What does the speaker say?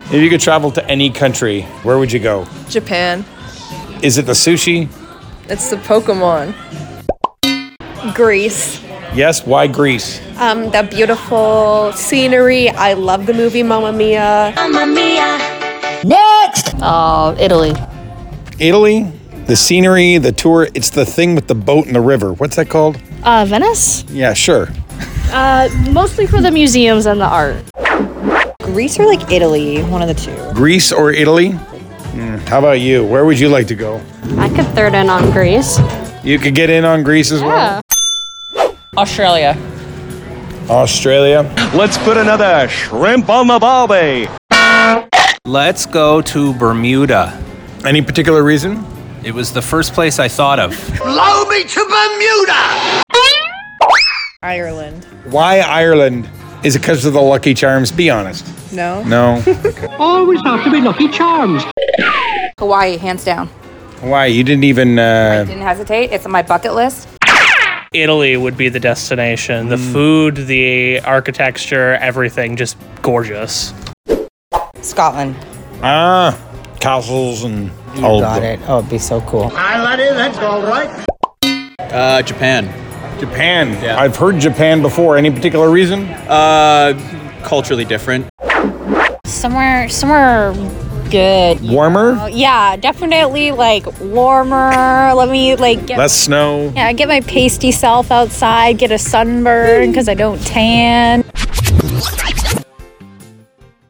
If you could travel to any country, where would you go? Japan. Is it the sushi? It's the Pokemon. Greece. Yes, why Greece? The beautiful scenery. I love the movie Mamma Mia. Mamma Mia. Next! Italy. Italy? The scenery, the tour, it's the thing with the boat and the river. What's that called? Venice? Yeah, sure. Mostly for the museums and the art. Greece or like Italy, one of the two. Greece or Italy? How about you? Where would you like to go? I could third in on Greece. You could get in on Greece as well? Australia. Australia? Let's put another shrimp on the barbie. Let's go to Bermuda. Any particular reason? It was the first place I thought of. Blow me to Bermuda. Ireland. Why Ireland? Is it because of the Lucky Charms? Be honest. No? No. Always have to be Lucky Charms. Hawaii, hands down. Why? You didn't even... Didn't hesitate. It's on my bucket list. Italy would be the destination. The food, the architecture, everything, just gorgeous. Scotland. Castles and... You got it. Oh, it'd be so cool. That's all right. Japan. Japan. Yeah. I've heard Japan before. Any particular reason? Culturally different. Somewhere good. Warmer? Yeah, definitely like warmer. Let me like get Less snow? my pasty self outside, get a sunburn because I don't tan.